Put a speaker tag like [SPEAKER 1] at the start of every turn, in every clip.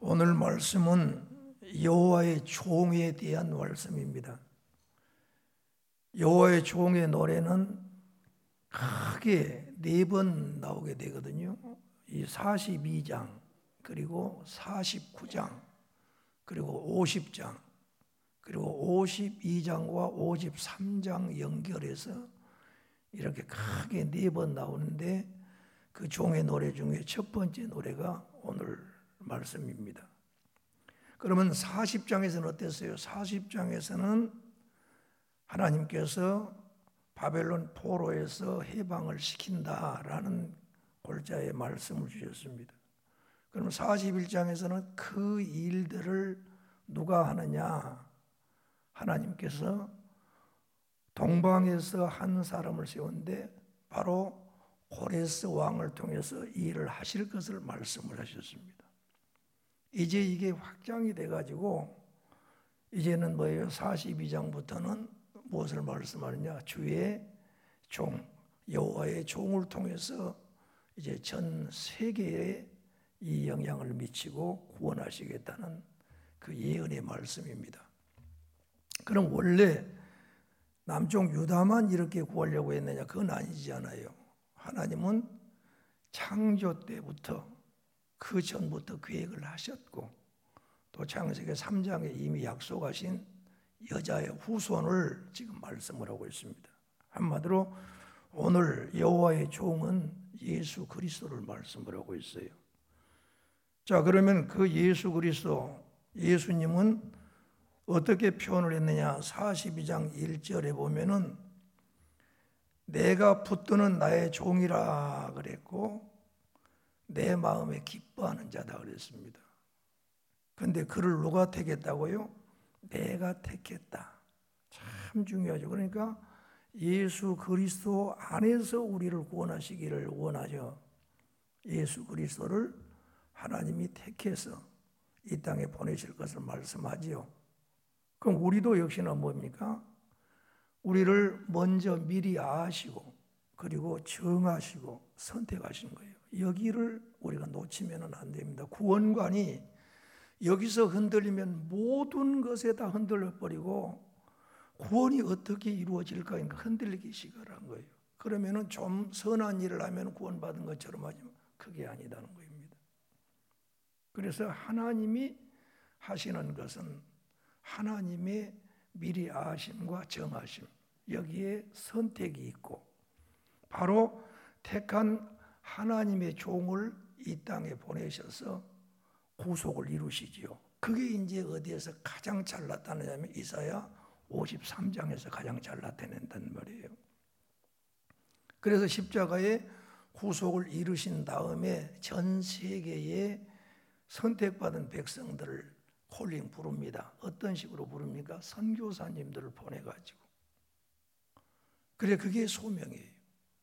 [SPEAKER 1] 오늘 말씀은 여호와의 종에 대한 말씀입니다. 여호와의 종의 노래는 크게 4번 나오게 되거든요. 이 42장 그리고 49장 그리고 50장 그리고 52장과 53장 연결해서 이렇게 크게 4번 나오는데 그 종의 노래 중에 첫 번째 노래가 오늘 말씀입니다. 그러면 40장에서는 어땠어요? 40장에서는 하나님께서 바벨론 포로에서 해방을 시킨다라는 골자의 말씀을 주셨습니다. 그럼 41장에서는 그 일들을 누가 하느냐? 하나님께서 동방에서 한 사람을 세웠는데 바로 고레스 왕을 통해서 이 일을 하실 것을 말씀을 하셨습니다. 이제 이게 확장이 돼가지고 이제는 뭐예요? 42장부터는 무엇을 말씀하느냐? 주의 종, 여호와의 종을 통해서 이제 전 세계에 이 영향을 미치고 구원하시겠다는 그 예언의 말씀입니다. 그럼 원래 남쪽 유다만 이렇게 구하려고 했느냐? 그건 아니지 않아요. 하나님은 창조 때부터 그 전부터 계획을 하셨고 또 창세기 3장에 이미 약속하신 여자의 후손을 지금 말씀을 하고 있습니다. 한마디로 오늘 여호와의 종은 예수 그리스도를 말씀을 하고 있어요. 자, 그러면 그 예수 그리스도, 예수님은 어떻게 표현을 했느냐? 42장 1절에 보면은 내가 붙드는 나의 종이라 그랬고 내 마음에 기뻐하는 자다 그랬습니다. 그런데 그를 누가 택했다고요? 내가 택했다. 참 중요하죠. 그러니까 예수 그리스도 안에서 우리를 구원하시기를 원하죠. 예수 그리스도를 하나님이 택해서 이 땅에 보내실 것을 말씀하지요. 그럼 우리도 역시나 뭡니까? 우리를 먼저 미리 아시고 그리고 정하시고 선택하신 거예요. 여기를 우리가 놓치면 안 됩니다. 구원관이 여기서 흔들리면 모든 것에 다 흔들려버리고 구원이 어떻게 이루어질까 흔들리기 시작한 거예요. 그러면 좀 선한 일을 하면 구원받은 것처럼 하지만 그게 아니다는 겁니다. 그래서 하나님이 하시는 것은 하나님의 미리 아심과 정하심, 여기에 선택이 있고 바로 택한 하나님의 종을 이 땅에 보내셔서 구속을 이루시지요. 그게 이제 어디에서 가장 잘 나타나냐면 이사야 53장에서 가장 잘 나타낸단 말이에요. 그래서 십자가에 구속을 이루신 다음에 전 세계에 선택받은 백성들을 콜링 부릅니다. 어떤 식으로 부릅니까? 선교사님들을 보내가지고. 그래, 그게 소명이에요.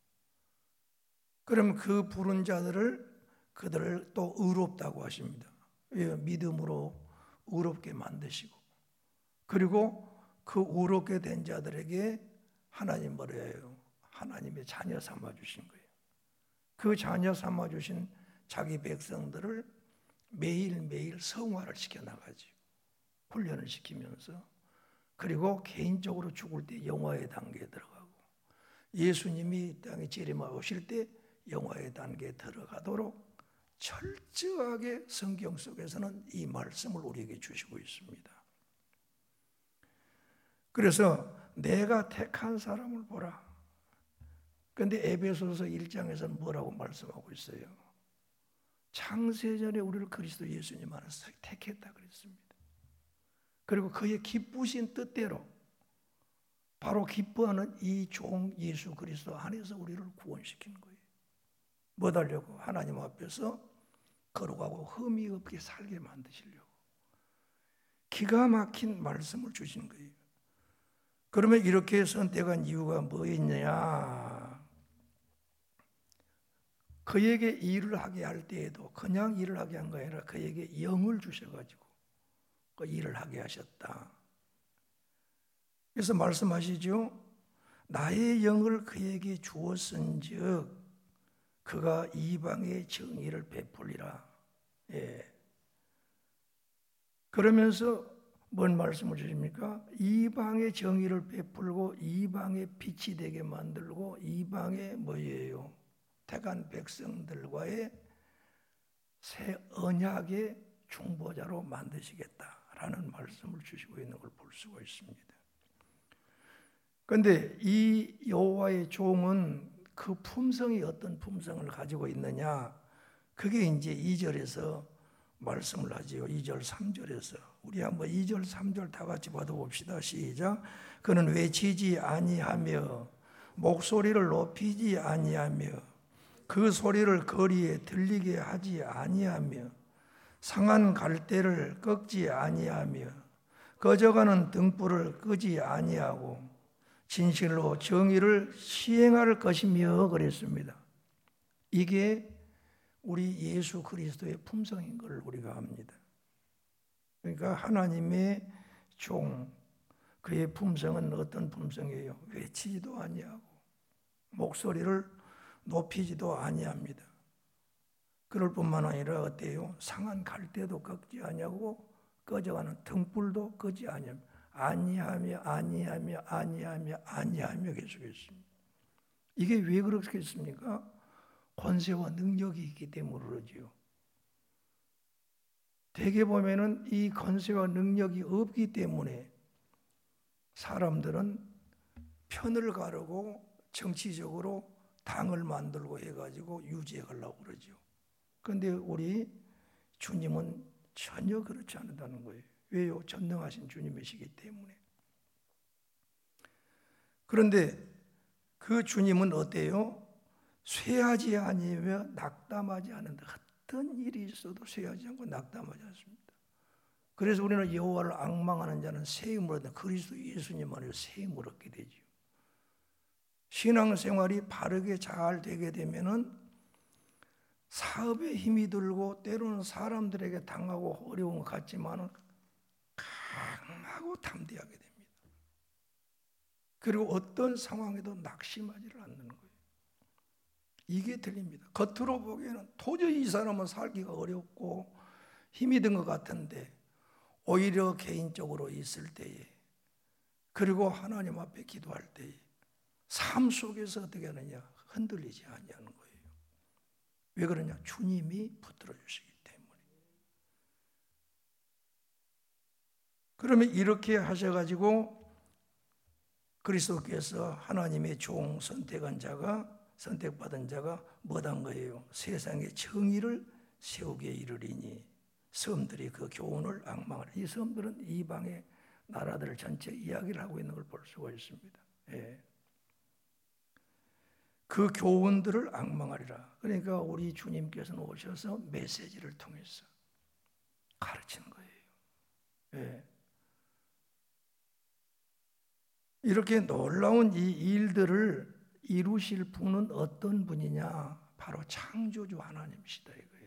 [SPEAKER 1] 그럼 그 부른 그들을 또 의롭다고 하십니다. 믿음으로 의롭게 만드시고 그리고 그 의롭게 된 자들에게 하나님 뭐라 해요? 하나님의 자녀 삼아 주신 거예요. 그 자녀 삼아 주신 자기 백성들을 매일매일 성화를 시켜나가죠. 훈련을 시키면서 그리고 개인적으로 죽을 때 영화의 단계에 들어가고 예수님이 이 땅에 재림하여 오실 때 영화의 단계에 들어가도록 철저하게 성경 속에서는 이 말씀을 우리에게 주시고 있습니다. 그래서 내가 택한 사람을 보라. 그런데 에베소서 1장에서는 뭐라고 말씀하고 있어요? 창세전에 우리를 그리스도 예수님 안에서 택했다 그랬습니다. 그리고 그의 기쁘신 뜻대로 바로 기뻐하는 이 종 예수 그리스도 안에서 우리를 구원시키는 거예요. 뭐 하려고? 하나님 앞에서 거룩하고 흠이 없게 살게 만드시려고. 기가 막힌 말씀을 주신 거예요. 그러면 이렇게 선택한 이유가 뭐였냐? 그에게 일을 하게 할 때에도 그냥 일을 하게 한 거 아니라 그에게 영을 주셔가지고 그 일을 하게 하셨다. 그래서 말씀하시죠. 나의 영을 그에게 주었은즉 그가 이방의 정의를 베풀리라. 예. 그러면서 뭔 말씀을 주십니까? 이방의 정의를 베풀고 이방의 빛이 되게 만들고 이방의 뭐예요? 택한 백성들과의 새 언약의 중보자로 만드시겠다라는 말씀을 주시고 있는 걸 볼 수가 있습니다. 그런데 이 여호와의 종은 그 품성이 어떤 품성을 가지고 있느냐? 그게 이제 2절에서 말씀을 하지요. 2절, 3절에서. 우리 한번 2절, 3절 다 같이 받아봅시다. 시작. 그는 외치지 아니하며 목소리를 높이지 아니하며 그 소리를 거리에 들리게 하지 아니하며 상한 갈대를 꺾지 아니하며 꺼져가는 등불을 끄지 아니하고 진실로 정의를 시행할 것이며 그랬습니다. 이게 우리 예수 그리스도의 품성인 걸 우리가 압니다. 그러니까 하나님의 종, 그의 품성은 어떤 품성이에요? 외치지도 아니하고 목소리를 높이지도 아니합니다. 그럴 뿐만 아니라 어때요? 상한 갈대도 꺾지 아니하고 꺼져가는 등불도 끄지 아니하며 계속했습니다. 이게 왜 그렇겠습니까? 권세와 능력이 있기 때문에 그러지요. 대개 보면은 이 권세와 능력이 없기 때문에 사람들은 편을 가르고 정치적으로 당을 만들고 해가지고 유지해 가려고 그러죠. 그런데 우리 주님은 전혀 그렇지 않다는 거예요. 왜요? 전능하신 주님이시기 때문에. 그런데 그 주님은 어때요? 쇠하지 아니며 낙담하지 않는다. 어떤 일이 있어도 쇠하지 않고 낙담하지 않습니다. 그래서 우리는 여호와를 앙망하는 자는 새 힘을 얻는 그리스도 예수님 안에서 새 힘을 얻게 되죠. 신앙생활이 바르게 잘 되게 되면은 사업에 힘이 들고 때로는 사람들에게 당하고 어려운 것 같지만은 강하고 담대하게 됩니다. 그리고 어떤 상황에도 낙심하지를 않는 거예요. 이게 틀립니다. 겉으로 보기에는 도저히 이 사람은 살기가 어렵고 힘이 든 것 같은데 오히려 개인적으로 있을 때에 그리고 하나님 앞에 기도할 때에 삶 속에서 어떻게 하느냐? 흔들리지 아니하는 거예요. 왜 그러냐? 주님이 붙들어 주시기 때문에. 그러면 이렇게 하셔가지고 그리스도께서 하나님의 종 선택받은 자가 뭐단 거예요? 세상의 정의를 세우게 이르리니 섬들이 그 교훈을 앙망하라. 이 섬들은 이방의 나라들 전체 이야기를 하고 있는 걸 볼 수가 있습니다. 예. 그 교훈들을 앙망하리라. 그러니까 우리 주님께서는 오셔서 메시지를 통해서 가르치는 거예요. 예. 이렇게 놀라운 이 일들을 이루실 분은 어떤 분이냐? 바로 창조주 하나님이시다 이거예요.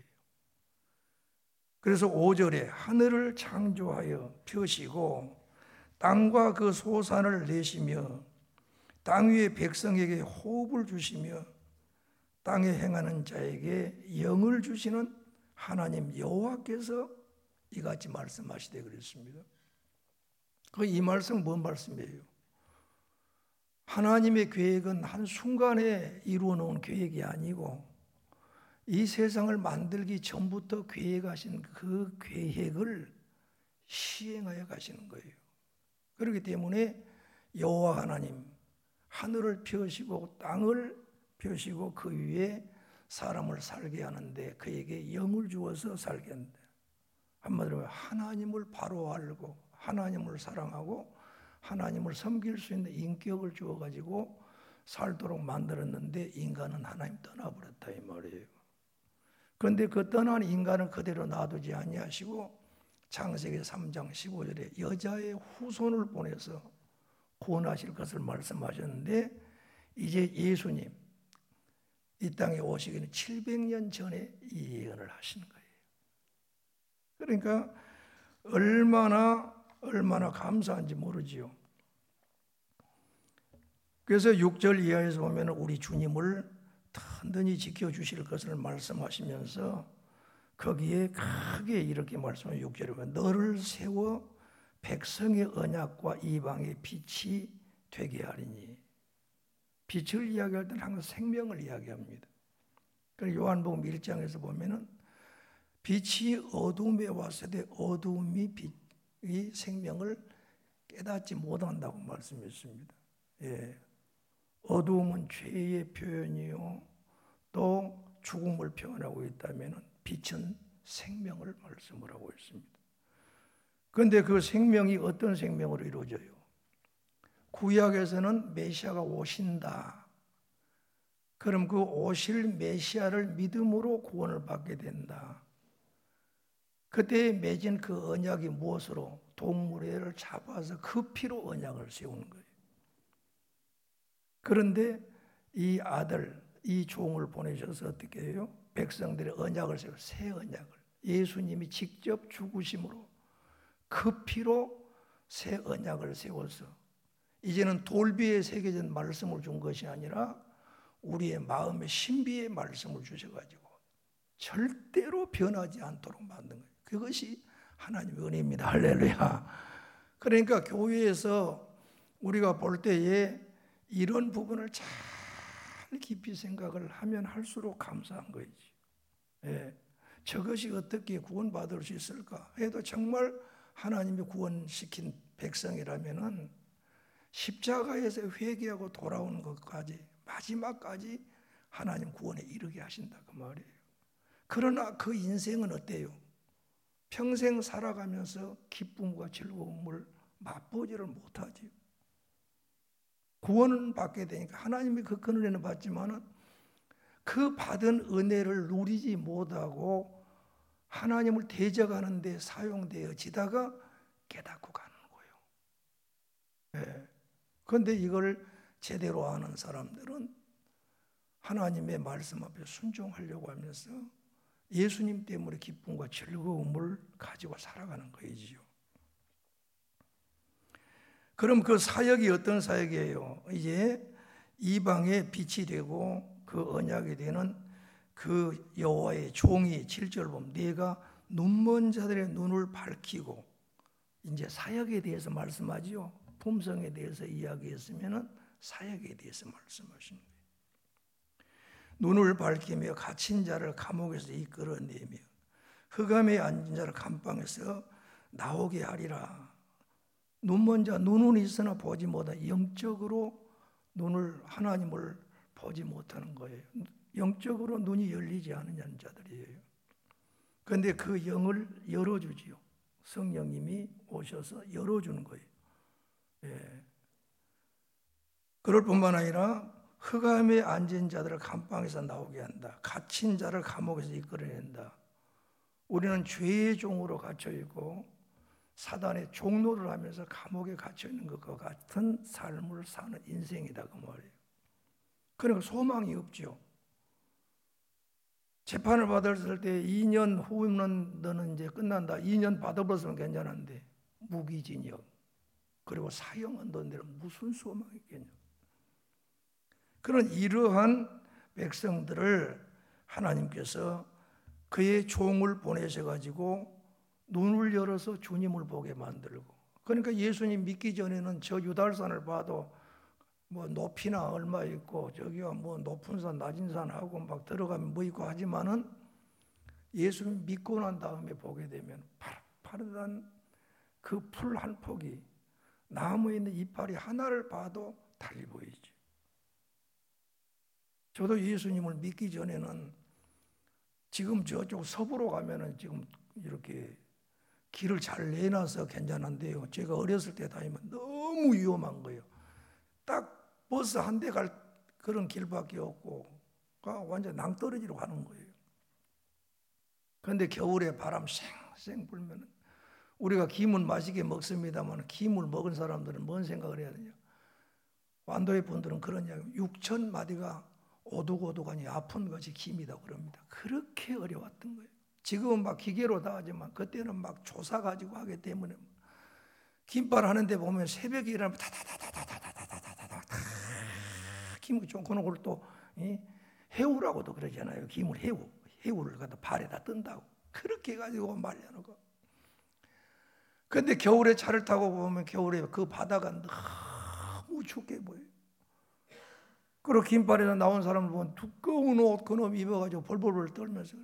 [SPEAKER 1] 그래서 5절에 하늘을 창조하여 펴시고 땅과 그 소산을 내시며 땅 위의 백성에게 호흡을 주시며 땅에 행하는 자에게 영을 주시는 하나님 여호와께서 이같이 말씀하시되 그랬습니다. 이 말씀 뭔 말씀이에요? 하나님의 계획은 한순간에 이루어 놓은 계획이 아니고 이 세상을 만들기 전부터 계획하신 그 계획을 시행하여 가시는 거예요. 그렇기 때문에 여호와 하나님 하늘을 펴시고 땅을 펴시고 그 위에 사람을 살게 하는데 그에게 영을 주어서 살게 한다. 한마디로 하나님을 바로 알고 하나님을 사랑하고 하나님을 섬길 수 있는 인격을 주어가지고 살도록 만들었는데 인간은 하나님 떠나버렸다 이 말이에요. 그런데 그 떠난 인간은 그대로 놔두지 아니하시고 창세기 3장 15절에 여자의 후손을 보내서 구원하실 것을 말씀하셨는데 이제 예수님 이 땅에 오시기는 700년 전에 이 예언을 하신 거예요. 그러니까 얼마나 감사한지 모르지요. 그래서 6절 이하에서 보면 우리 주님을 든든히 지켜주실 것을 말씀하시면서 거기에 크게 이렇게 말씀을 6절에 보면 너를 세워 백성의 언약과 이방의 빛이 되게 하리니. 빛을 이야기할 때는 항상 생명을 이야기합니다. 그래서 요한복음 1장에서 보면은 빛이 어둠에 왔을 때 어둠이 빛이 생명을 깨닫지 못한다고 말씀했습니다. 예. 어둠은 죄의 표현이요 또 죽음을 표현하고 있다면 빛은 생명을 말씀을 하고 있습니다. 그런데 그 생명이 어떤 생명으로 이루어져요? 구약에서는 메시아가 오신다. 그럼 그 오실 메시아를 믿음으로 구원을 받게 된다. 그때 맺은 그 언약이 무엇으로? 동물애를 잡아서 그 피로 언약을 세우는 거예요. 그런데 이 아들, 이 종을 보내셔서 어떻게 해요? 백성들의 언약을 세워, 새 언약을. 예수님이 직접 죽으심으로 그 피로 새 언약을 세워서 이제는 돌비에 새겨진 말씀을 준 것이 아니라 우리의 마음의 신비의 말씀을 주셔가지고 절대로 변하지 않도록 만든 거예요. 그것이 하나님의 은혜입니다. 할렐루야. 그러니까 교회에서 우리가 볼 때에 이런 부분을 잘 깊이 생각을 하면 할수록 감사한 거지. 예. 저것이 어떻게 구원받을 수 있을까 해도 정말 하나님이 구원시킨 백성이라면은 십자가에서 회개하고 돌아오는 것까지 마지막까지 하나님 구원에 이르게 하신다 그 말이에요. 그러나 그 인생은 어때요? 평생 살아가면서 기쁨과 즐거움을 맛보지를 못하지요. 구원은 받게 되니까 하나님이 그 은혜는 받지만은 그 받은 은혜를 누리지 못하고 하나님을 대적하는 데 사용되어지다가 깨닫고 가는 거예요. 네. 그런데 이걸 제대로 아는 사람들은 하나님의 말씀 앞에 순종하려고 하면서 예수님 때문에 기쁨과 즐거움을 가지고 살아가는 거이지요. 그럼 그 사역이 어떤 사역이에요? 이제 이방의 빛이 되고 그 언약이 되는 그 여호와의 종이 7절 보면 내가 눈먼 자들의 눈을 밝히고 이제 사역에 대해서 말씀하지요. 품성에 대해서 이야기했으면은 사역에 대해서 말씀하시는 거예요. 눈을 밝히며 갇힌 자를 감옥에서 이끌어내며 흑암에 앉은 자를 감방에서 나오게 하리라. 눈먼 자, 눈은 있으나 보지 못한 영적으로 눈을 하나님을 보지 못하는 거예요. 영적으로 눈이 열리지 않은 자들이에요. 그런데 그 영을 열어주지요. 성령님이 오셔서 열어주는 거예요. 예. 그럴 뿐만 아니라 흑암에 앉은 자들을 감방에서 나오게 한다. 갇힌 자를 감옥에서 이끌어낸다. 우리는 죄의 종으로 갇혀 있고 사단의 종노를 하면서 감옥에 갇혀 있는 것과 같은 삶을 사는 인생이다 그 말이에요. 그러니까 소망이 없죠. 재판을 받았을 때 2년 후면 너는 이제 끝난다. 2년 받아버렸으면 괜찮은데 무기징역 그리고 사형은 너네는 무슨 소망이 있겠냐. 그런 이러한 백성들을 하나님께서 그의 종을 보내셔가지고 눈을 열어서 주님을 보게 만들고, 그러니까 예수님 믿기 전에는 저 유달산을 봐도 뭐 높이나 얼마 있고 저기가 뭐 높은 산 낮은 산 하고 막 들어가면 뭐 있고 하지만은 예수님 믿고 난 다음에 보게 되면 파릇파릇한 그 풀 한 폭이 나무에 있는 이파리 하나를 봐도 달리 보이죠. 저도 예수님을 믿기 전에는 지금 저쪽 서부로 가면은 지금 이렇게 길을 잘 내놔서 괜찮은데요. 제가 어렸을 때 다니면 너무 위험한 거예요. 딱 버스 한 대 갈 그런 길밖에 없고 완전 낭떠러지로 가는 거예요. 그런데 겨울에 바람 쌩쌩 불면 우리가 김은 맛있게 먹습니다만 김을 먹은 사람들은 뭔 생각을 해야 되냐. 완도의 분들은 그런 이야기 6천 마디가 오독오독하니 아픈 것이 김이다 그럽니다. 그렇게 어려웠던 거예요. 지금은 막 기계로 다 하지만 그때는 막 조사 가지고 하기 때문에 김발 하는데 보면 새벽에 일어나면 다다다다다다다다다다다 김을 좀 그런 걸 또 해우라고도 그러잖아요. 김을 해우를 갖다 발에다 뜬다고. 그렇게 해가지고 말려놓고. 근데 겨울에 차를 타고 보면 겨울에 그 바다가 너무 춥게 보여요. 그리고 긴팔에서 나온 사람을 보면 두꺼운 옷 그놈 입어가지고 벌벌벌 떨면서.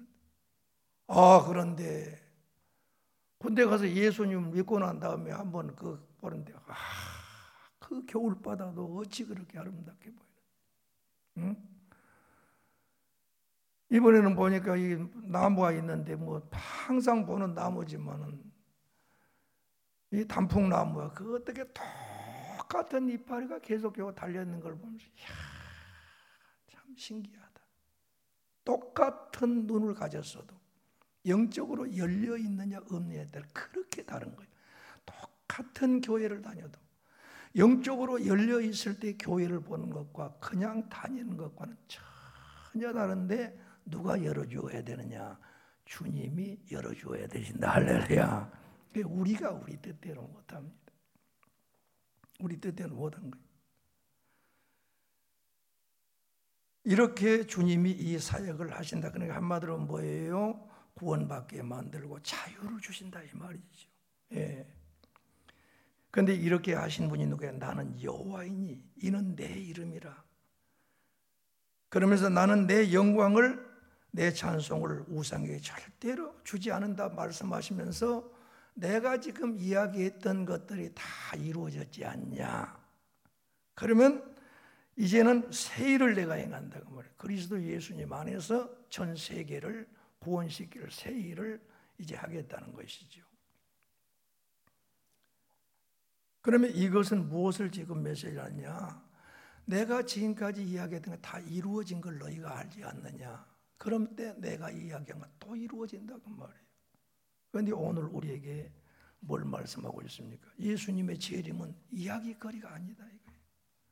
[SPEAKER 1] 그런데 군대 가서 예수님을 믿고 난 다음에 한번 보는데 그 겨울바다도 어찌 그렇게 아름답게 보이는. 응? 이번에는 보니까 이 나무가 있는데 뭐 항상 보는 나무지만은 이 단풍나무가 그 어떻게 똑같은 이파리가 계속 달려있는 걸 보면서 참 신기하다. 똑같은 눈을 가졌어도 영적으로 열려 있느냐 없느냐에 따라 그렇게 다른 거예요. 똑같은 교회를 다녀도 영적으로 열려 있을 때 교회를 보는 것과 그냥 다니는 것과는 전혀 다른데 누가 열어주어야 되느냐? 주님이 열어주어야 되신다. 할렐루야. 우리가 우리 뜻대로 못합니다. 우리 뜻대로 못한 거예요. 이렇게 주님이 이 사역을 하신다. 그러니까 한마디로 뭐예요? 구원받게 만들고 자유를 주신다 이 말이죠. 예. 그런데 이렇게 하신 분이 누구야? 나는 여호와이니 이는 내 이름이라. 그러면서 나는 내 영광을 내 찬송을 우상에게 절대로 주지 않는다 말씀하시면서 내가 지금 이야기했던 것들이 다 이루어졌지 않냐? 그러면 이제는 새 일을 내가 행한다고 말해요. 그리스도 예수님 안에서 전 세계를 구원시킬 새 일을 이제 하겠다는 것이죠. 그러면 이것은 무엇을 지금 메시지하냐? 내가 지금까지 이야기했던 거 다 이루어진 걸 너희가 알지 않느냐? 그럼 때 내가 이야기한 건 또 이루어진다고 말이에요. 그런데 오늘 우리에게 뭘 말씀하고 있습니까? 예수님의 재림은 이야기거리가 아니다 이거예요.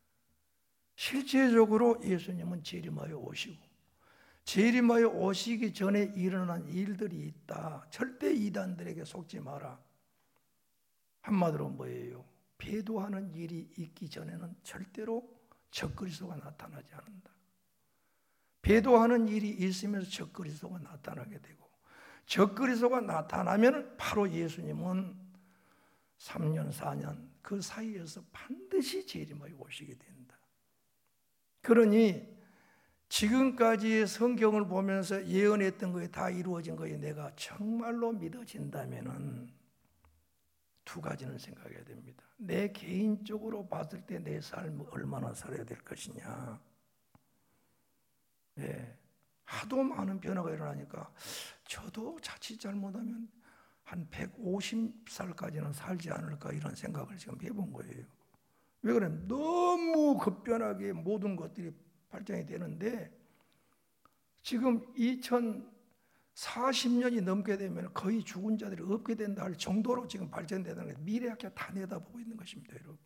[SPEAKER 1] 실제적으로 예수님은 재림하여 오시고 재림하여 오시기 전에 일어난 일들이 있다. 절대 이단들에게 속지 마라. 한마디로 뭐예요? 배도하는 일이 있기 전에는 절대로 적그리스도가 나타나지 않는다. 배도하는 일이 있으면서 적그리스도가 나타나게 되고 적그리스도가 나타나면 바로 예수님은 3년 4년 그 사이에서 반드시 재림하여 오시게 된다. 그러니 지금까지의 성경을 보면서 예언했던 것이 다 이루어진 것이 내가 정말로 믿어진다면은 두 가지는 생각해야 됩니다. 내 개인적으로 봤을 때 내 삶을 얼마나 살아야 될 것이냐. 예, 하도 많은 변화가 일어나니까 저도 자칫 잘못하면 한 150살까지는 살지 않을까 이런 생각을 지금 해본 거예요. 왜 그러냐면 너무 급변하게 모든 것들이 발전이 되는데 지금 2040년이 넘게 되면 거의 죽은 자들이 없게 된다 할 정도로 지금 발전되다는 게 미래학자 다 내다보고 있는 것입니다, 여러분.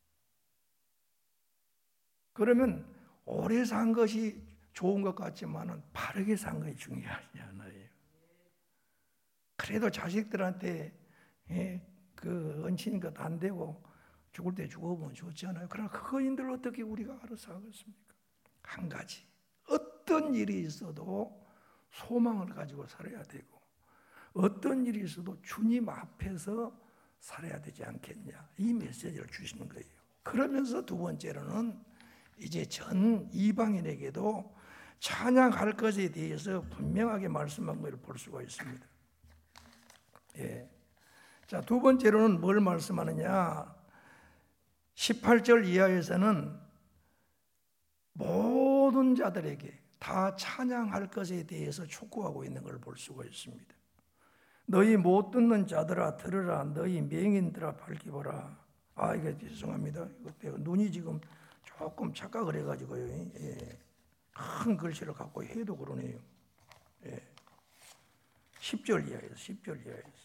[SPEAKER 1] 그러면 오래 산 것이 좋은 것 같지만은 바르게 산 것이 중요하지 않아요. 그래도 자식들한테 그 얹힌 것 안 되고 죽을 때 죽어보면 좋잖아요. 그러나 그거인들 어떻게 우리가 알아서 하겠습니까? 한 가지 어떤 일이 있어도 소망을 가지고 살아야 되고 어떤 일이 있어도 주님 앞에서 살아야 되지 않겠냐 이 메시지를 주시는 거예요. 그러면서 두 번째로는 이제 전 이방인에게도 찬양할 것에 대해서 분명하게 말씀한 것을 볼 수가 있습니다. 예. 자, 두 번째로는 뭘 말씀하느냐? 18절 이하에서는 모든 자들에게 다 찬양할 것에 대해서 촉구하고 있는 걸 볼 수가 있습니다. 너희 못 듣는 자들아 들으라. 너희 맹인들아 밝히 보라. 이게 죄송합니다. 눈이 지금 조금 착각을 해가지고요. 예. 큰 글씨를 갖고 해도 그러네요. 예. 10절 이하에서.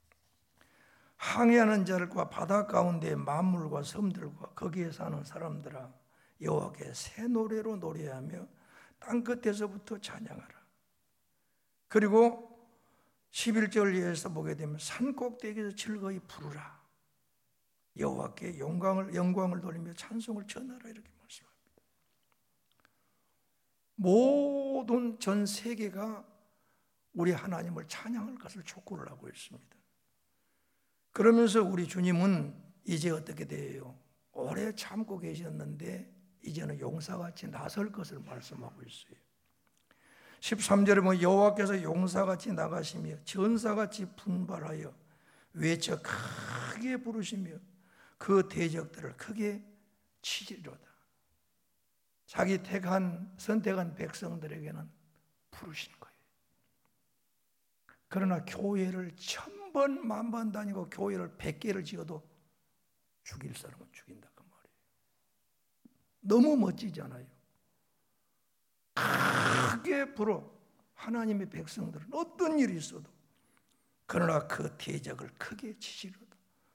[SPEAKER 1] 항해하는 자들과 바다 가운데 만물과 섬들과 거기에 사는 사람들아 여호와께 새 노래로 노래하며 땅 끝에서부터 찬양하라. 그리고 11절 이하에서 보게 되면 산 꼭대기에서 즐거이 부르라. 여호와께 영광을 돌리며 찬송을 전하라 이렇게 말씀합니다. 모든 전 세계가 우리 하나님을 찬양할 것을 촉구를 하고 있습니다. 그러면서 우리 주님은 이제 어떻게 돼요? 오래 참고 계셨는데 이제는 용사같이 나설 것을 말씀하고 있어요. 13절에 보면 여호와께서 용사같이 나가시며 전사같이 분발하여 외쳐 크게 부르시며 그 대적들을 크게 치리로다. 자기 선택한 백성들에게는 부르신 거예요. 그러나 교회를 1000번 만번 다니고 교회를 100개를 지어도 죽일 사람은 죽인다 그 말이에요. 너무 멋지잖아요. 크게 불어 하나님의 백성들은 어떤 일이 있어도 그러나 그 대적을 크게 치시리로다.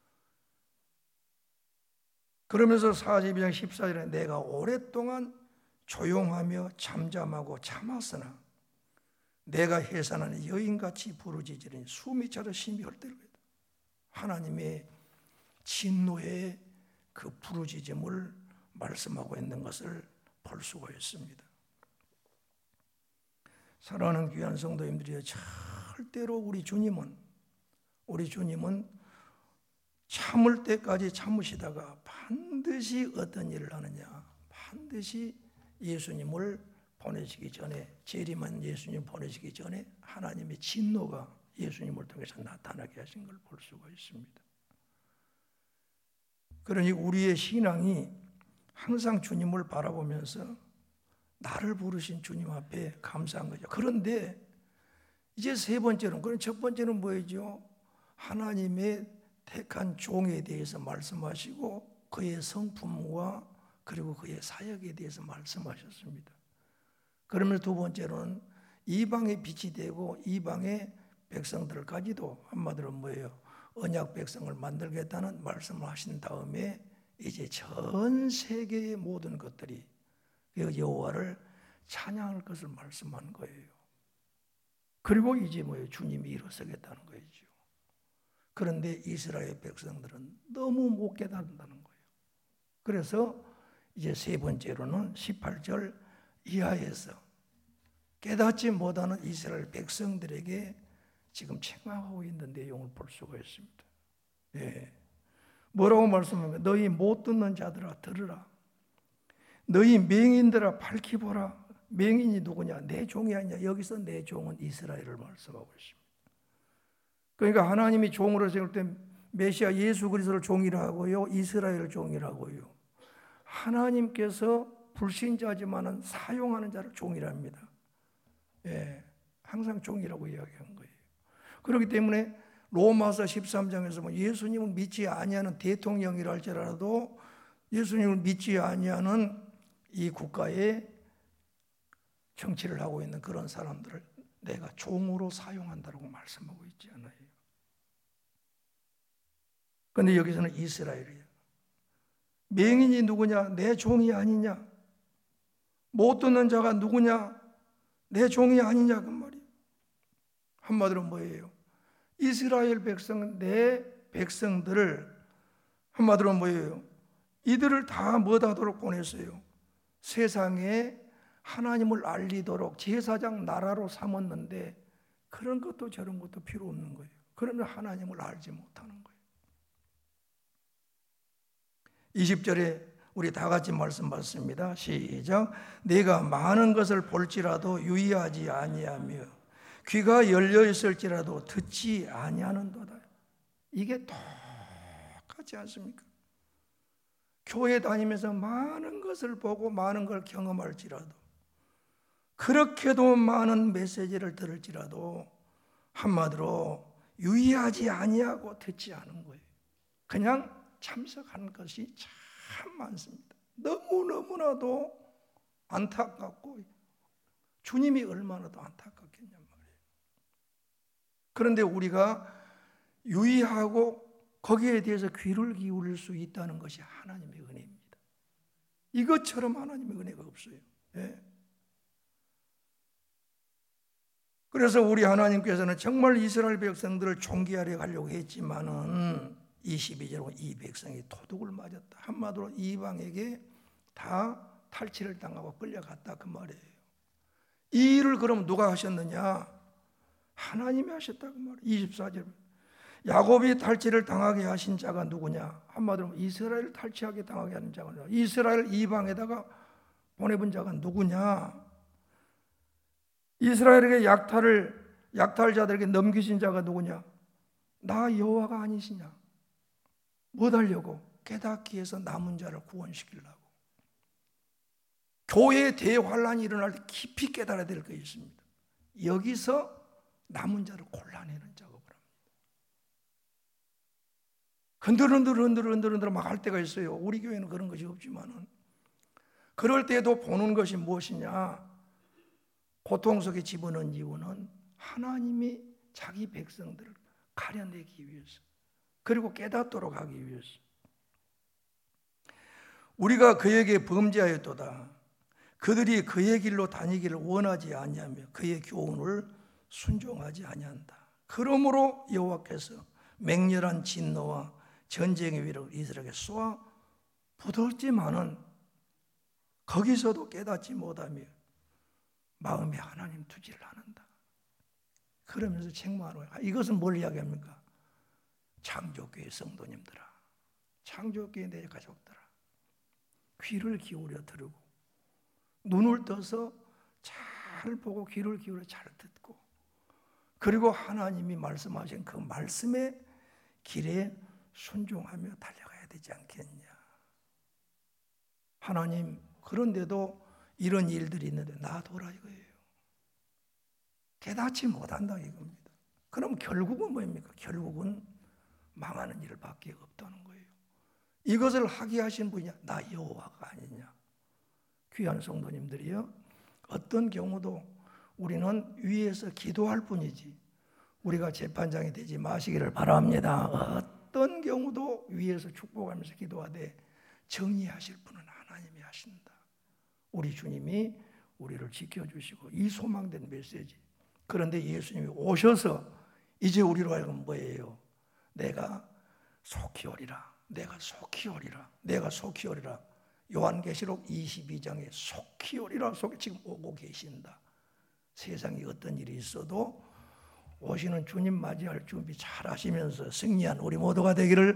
[SPEAKER 1] 그러면서 42장 14절에 내가 오랫동안 조용하며 잠잠하고 참았으나 내가 해산하는 여인같이 부르짖으니 숨이 차서 심히 헐떡거리다. 하나님의 진노의 그 부르짖음을 말씀하고 있는 것을 볼 수가 있습니다. 사랑하는 귀한 성도님들이여, 절대로 우리 주님은 참을 때까지 참으시다가 반드시 어떤 일을 하느냐, 반드시 예수님을 보내시기 전에, 재림한 예수님 보내시기 전에 하나님의 진노가 예수님을 통해서 나타나게 하신 걸 볼 수가 있습니다. 그러니 우리의 신앙이 항상 주님을 바라보면서 나를 부르신 주님 앞에 감사한 거죠. 그런데 이제 세 번째는, 그럼 첫 번째는 뭐죠? 하나님의 택한 종에 대해서 말씀하시고 그의 성품과 그리고 그의 사역에 대해서 말씀하셨습니다. 그러면 두 번째로는 이방의 빛이 되고 이방의 백성들까지도 한마디로 뭐예요? 언약 백성을 만들겠다는 말씀을 하신 다음에 이제 전 세계의 모든 것들이 여호와를 찬양할 것을 말씀한 거예요. 그리고 이제 뭐예요? 주님이 일어서겠다는 거죠. 그런데 이스라엘 백성들은 너무 못 깨닫는다는 거예요. 그래서 이제 세 번째로는 18절 이하에서 깨닫지 못하는 이스라엘 백성들에게 지금 책망하고 있는 내용을 볼 수가 있습니다. 예. 뭐라고 말씀합니까? 너희 못 듣는 자들아 들으라. 너희 맹인들아 밝히 보라. 맹인이 누구냐? 내 종이 아니냐. 여기서 내 종은 이스라엘을 말씀하고 있습니다. 그러니까 하나님이 종으로 세울 때 메시아 예수 그리스도를 종이라고요, 이스라엘을 종이라고요. 하나님께서 불신자지만은 사용하는 자를 종이랍니다. 예, 항상 종이라고 이야기한 거예요. 그렇기 때문에 로마서 13장에서 뭐 예수님을 믿지 아니하는 대통령이라 할지라도 예수님을 믿지 아니하는 이 국가에 정치를 하고 있는 그런 사람들을 내가 종으로 사용한다고 말씀하고 있지 않아요. 그런데 여기서는 이스라엘이에요. 맹인이 누구냐? 내 종이 아니냐? 못 듣는 자가 누구냐? 내 종이 아니냐 그 말이에요. 한마디로 뭐예요? 이스라엘 백성은 내 백성들을, 한마디로 뭐예요? 이들을 다 뭐하도록 보냈어요? 세상에 하나님을 알리도록 제사장 나라로 삼았는데 그런 것도 저런 것도 필요 없는 거예요. 그러면 하나님을 알지 못하는 거예요. 20절에 우리 다 같이 말씀 받습니다. 시작. 내가 많은 것을 볼지라도 유의하지 아니하며 귀가 열려 있을지라도 듣지 아니하는도다. 이게 똑같지 않습니까? 교회 다니면서 많은 것을 보고 많은 걸 경험할지라도, 그렇게도 많은 메시지를 들을지라도 한마디로 유의하지 아니하고 듣지 않은 거예요. 그냥 참석하는 것이 참 많습니다. 너무너무나도 안타깝고 주님이 얼마나 더 안타깝겠냔 말이에요. 그런데 우리가 유의하고 거기에 대해서 귀를 기울일 수 있다는 것이 하나님의 은혜입니다. 이것처럼 하나님의 은혜가 없어요. 예. 그래서 우리 하나님께서는 정말 이스라엘 백성들을 존귀하려 하려고 했지만은 22절로 이 백성이 도둑을 맞았다. 한마디로 이방에게 다 탈취를 당하고 끌려갔다 그 말이에요. 이 일을 그럼 누가 하셨느냐? 하나님이 하셨다고 말해요. 24절 야곱이 탈취를 당하게 하신 자가 누구냐? 한마디로 이스라엘을 탈취하게 당하게 하는 자가 누구냐? 이스라엘 이방에다가 보내본 자가 누구냐? 이스라엘에게 약탈자들에게 넘기신 자가 누구냐? 나 여호와가 아니시냐? 뭐 하려고? 깨닫기 위해서 남은 자를 구원시키려고. 교회의 대환란이 일어날 때 깊이 깨달아야 될 것이 있습니다. 여기서 남은 자를 골라내는 작업을 합니다. 흔들흔들 막 할 때가 있어요. 우리 교회는 그런 것이 없지만은 그럴 때도 보는 것이 무엇이냐? 고통 속에 집어넣은 이유는 하나님이 자기 백성들을 가려내기 위해서, 그리고 깨닫도록 하기 위해서. 우리가 그에게 범죄하였도다. 그들이 그의 길로 다니기를 원하지 아니하며 그의 교훈을 순종하지 아니한다. 그러므로 여호와께서 맹렬한 진노와 전쟁의 위력을 이스라엘에게 쏘아 부었지만은 거기서도 깨닫지 못하며 마음에 하나님 투지를 않는다. 그러면서 책망하는 거예요. 이것은 뭘 이야기합니까? 창조교회 성도님들아, 창조교회 내 가족들아, 귀를 기울여 들으고 눈을 떠서 잘 보고 귀를 기울여 잘 듣고, 그리고 하나님이 말씀하신 그 말씀의 길에 순종하며 달려가야 되지 않겠냐. 하나님, 그런데도 이런 일들이 있는데 놔둬라 이거예요. 깨닫지 못한다 이겁니다. 그럼 결국은 뭐입니까? 결국은 망하는 일밖에 없다는 거예요. 이것을 하게 하신 분이 나 여호와가 아니냐. 귀한 성도님들이요, 어떤 경우도 우리는 위에서 기도할 뿐이지 우리가 재판장이 되지 마시기를 바랍니다. 어떤 경우도 위에서 축복하면서 기도하되 정의하실 분은 하나님이 하신다. 우리 주님이 우리를 지켜주시고 이 소망된 메시지. 그런데 예수님이 오셔서 이제 우리로 하여금 뭐예요? 내가 속히 오리라. 내가 속히 오리라. 내가 속히 오리라. 요한계시록 22장에 속히 오리라. 속히 지금 오고 계신다. 세상에 어떤 일이 있어도 오시는 주님 맞이할 준비 잘 하시면서 승리한 우리 모두가 되기를